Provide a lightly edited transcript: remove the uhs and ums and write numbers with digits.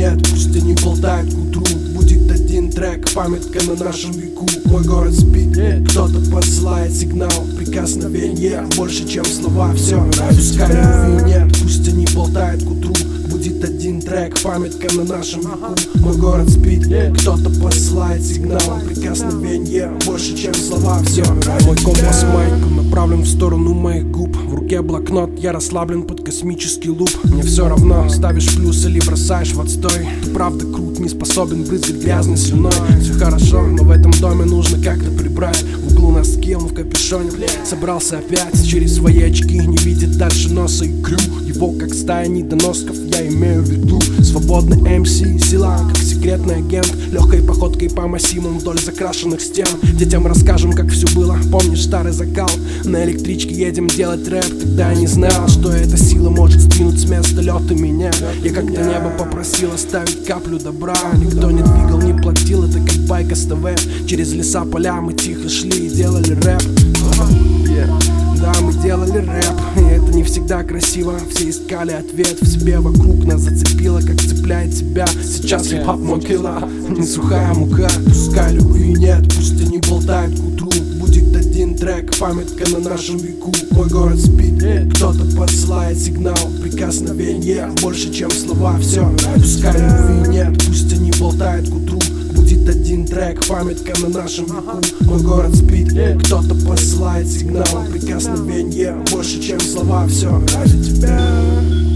нет, пусть они болтают к утру. Будет один трек, памятка на нашем веку. Мой город спит, кто-то посылает сигнал, прикосновение больше, чем слова. Все, пускай любви нет, пусть они болтают к утру. Будет один трек, памятка на нашем веку. Мой город спит, кто-то посылает сигнал, прикосновение больше, чем слова. Все, мой компас майку направлен в сторону моих губ. В руке блокнот, я расслаблен под космический луп. Мне все равно, ставишь плюс или бросаешь в отстой. Ты правда крут, не способен брызгать грязной слюной. Все хорошо, но в этом доме нужно как-то прибрать. В углу носки, он в капюшоне собрался опять. Через свои очки не видит дальше носа и крю. Его как стая недоносков, я имею в виду. Свободный МС, сила как секретный агент. Легкой походкой по массивам вдоль закрашенных стен. Детям расскажем, как все было, помнишь старый закал? На электричке едем делать рэп. Тогда я не знал, что эта сила может сдвинуть с места лед и меня. Я как-то небо попросил оставить каплю добра. Никто не двигал, не платил, это как байк СТВ. Через леса, поля мы тихо шли и делали рэп. Да, мы делали рэп, и это не всегда красиво. Все искали ответ в себе, вокруг нас зацепило, как цепляет тебя. Сейчас хип-хоп мой килла, не сухая мука. Пускай любви нет, пусть они болтают к утру. Будет один трек, памятка на нашем веку. Мой город спит, кто-то посылает сигнал, прикосновение больше, чем слова. Все, пускай любви нет, пусть они болтают к утру. Будет один трек, памятка на нашем веку. Мой город спит, кто-то посылает сигнал, прикосновение больше, чем слова. Все ради тебя.